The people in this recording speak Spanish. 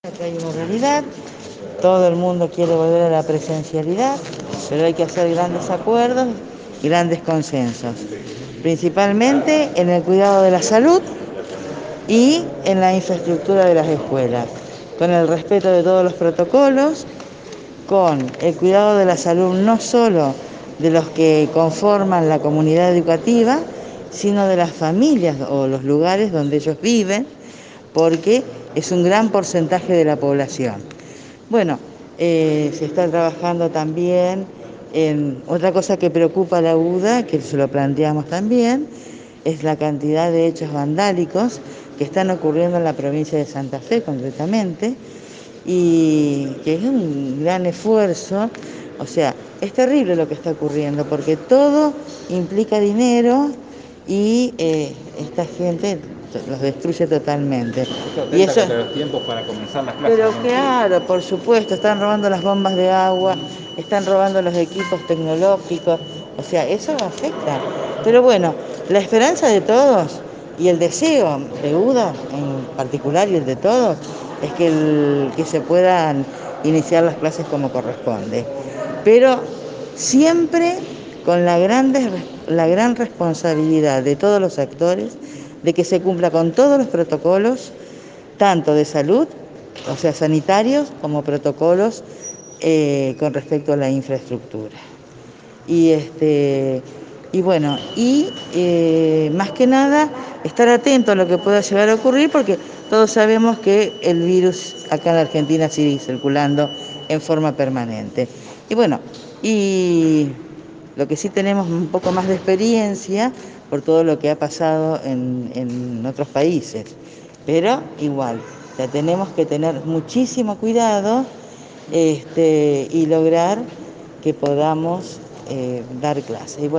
Que hay una realidad, todo el mundo quiere volver a la presencialidad, pero hay que hacer grandes acuerdos, grandes consensos, principalmente en el cuidado de la salud y en la infraestructura de las escuelas, con el respeto de todos los protocolos, con el cuidado de la salud no solo de los que conforman la comunidad educativa, sino de las familias o los lugares donde ellos viven, porque es un gran porcentaje de la población. Bueno, se está trabajando también en otra cosa que preocupa a la UDA, que se lo planteamos también, es la cantidad de hechos vandálicos que están ocurriendo en la provincia de Santa Fe concretamente, y que es un gran esfuerzo. O sea, es terrible lo que está ocurriendo porque todo implica dinero y esta gente los destruye totalmente. Y eso, los tiempos para comenzar las clases. pero claro, por supuesto, están robando las bombas de agua, están robando los equipos tecnológicos, o sea, eso afecta. Pero bueno, la esperanza de todos y el deseo de UDA en particular y el de todos es que se puedan iniciar las clases como corresponde. Pero siempre con la gran responsabilidad de todos los actores de que se cumpla con todos los protocolos, tanto de salud, o sea, sanitarios, como protocolos con respecto a la infraestructura. Y bueno, más que nada estar atento a lo que pueda llegar a ocurrir, porque todos sabemos que el virus acá en la Argentina sigue circulando en forma permanente. Y bueno, y lo que sí tenemos un poco más de experiencia por todo lo que ha pasado en otros países, pero igual, o sea, tenemos que tener muchísimo cuidado y lograr que podamos dar clases.